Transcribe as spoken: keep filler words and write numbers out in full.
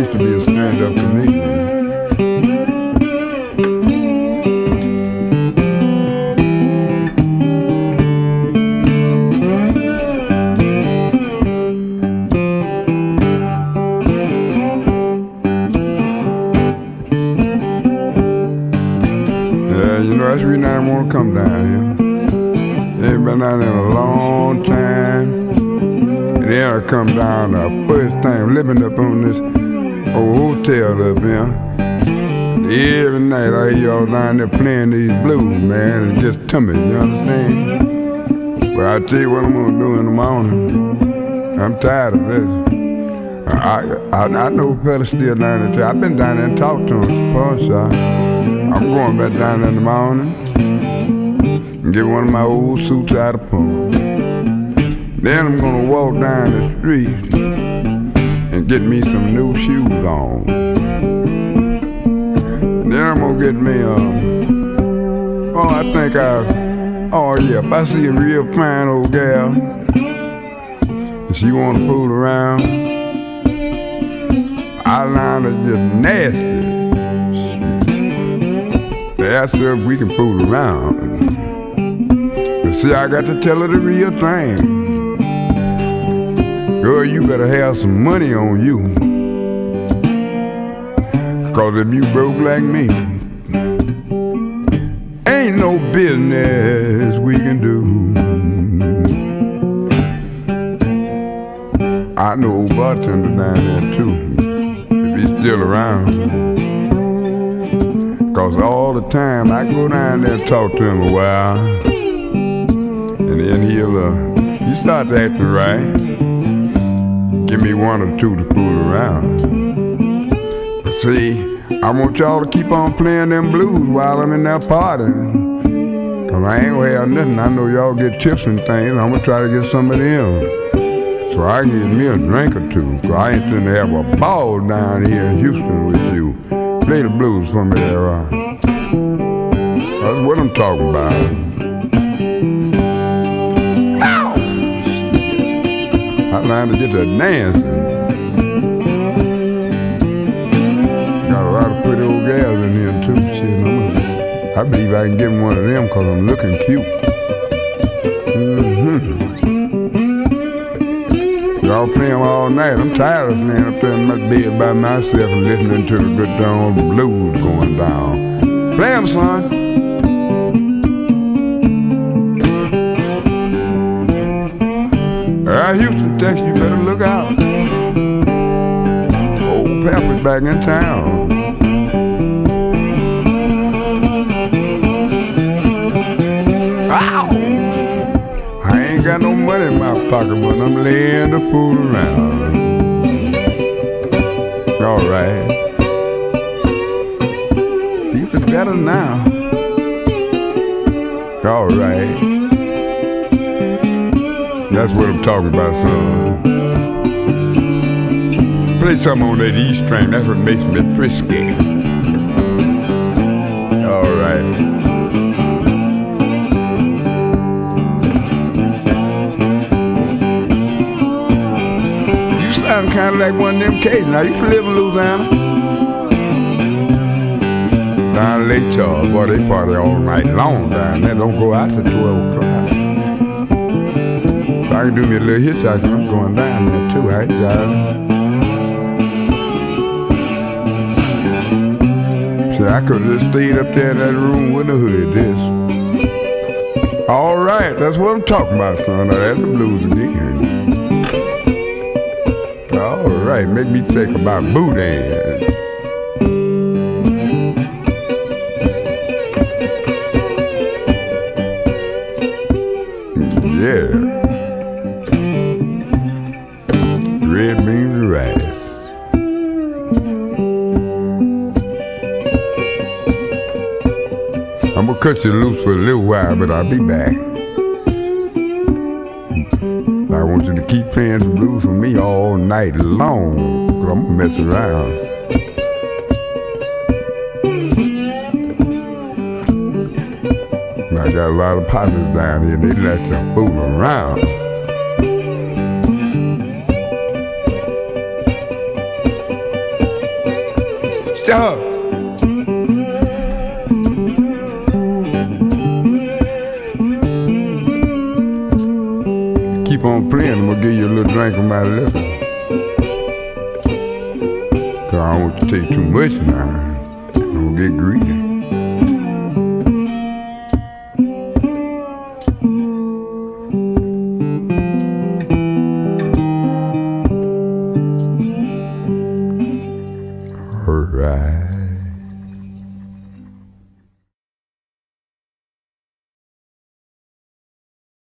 used to be a stand-up comedian. Yeah, you know, that's the reason I didn't want to come down here. Ain't been down there in a long time. And then I come down, the first time living up on this old hotel up here. Every night I hear y'all down there playing these blues, man, and just tell me, you understand? But I tell you what I'm gonna do in the morning. I'm tired of this. I I, I know fellas still down there. I've been down there and talked to them before, so I'm going back down there in the morning and get one of my old suits out of pawn. Then I'm gonna walk down the street and get me some new shoes on. Then I'm gonna get me a, oh I think I, oh yeah, if I see a real fine old gal and she wanna fool around, eyeliner just nasty. They ask her if we can fool around. But see, I got to tell her the real thing. Girl, you better have some money on you. Cause if you broke like me, ain't no business we can do. I know old bartender down there too, if he's still around. Cause all the time I go down there and talk to him a while, and then he'll, uh, he start acting right. Give me one or two to fool around. But see, I want y'all to keep on playing them blues while I'm in there partying. Cause I ain't gonna have nothing. I know y'all get tips and things. I'm gonna try to get some of them, so I can get me a drink or two. Cause I ain't finna have a ball down here in Houston with you. Play the blues for me there, uh. That's what I'm talking about. I learned to get to dancing. Got a lot of pretty old gals in here too. Shit, I'm, I believe I can get one of them cause I'm looking cute. Mm-hmm. Y'all play them all night. I'm tired of laying up there in my bed by myself and listening to the good darn blues going down. Play them, son. I Houston, Texas, you better look out. Old Pepper's back in town. Ow! I ain't got no money in my pocket, but I'm laying the fool around. All right. Even better now. All right. That's what I'm talking about, son. Play something on that E string. That's what makes me frisky. All right. You sound kind of like one of them Cajuns. Now, you from live in Louisiana? Down Lake Charles, boy, they party all night long down there. Don't go out till twelve o'clock. I can do me a little hitchhiking. I'm going down there too, right, John? See, I could have just stayed up there in that room with the hood, this. All right, that's what I'm talking about, son. Now, that's the blues again. All right, make me think about boudin. Yeah. Red beans and rice. I'm gonna cut you loose for a little while, but I'll be back. I want you to keep playing the blues for me all night long, cause I'm gonna mess around. I got a lot of partners down here, they let you fool around. her. Keep on playing, I'm gonna give you a little drink of my liquor. Cause I don't want to take too much now. I'm gonna get greedy.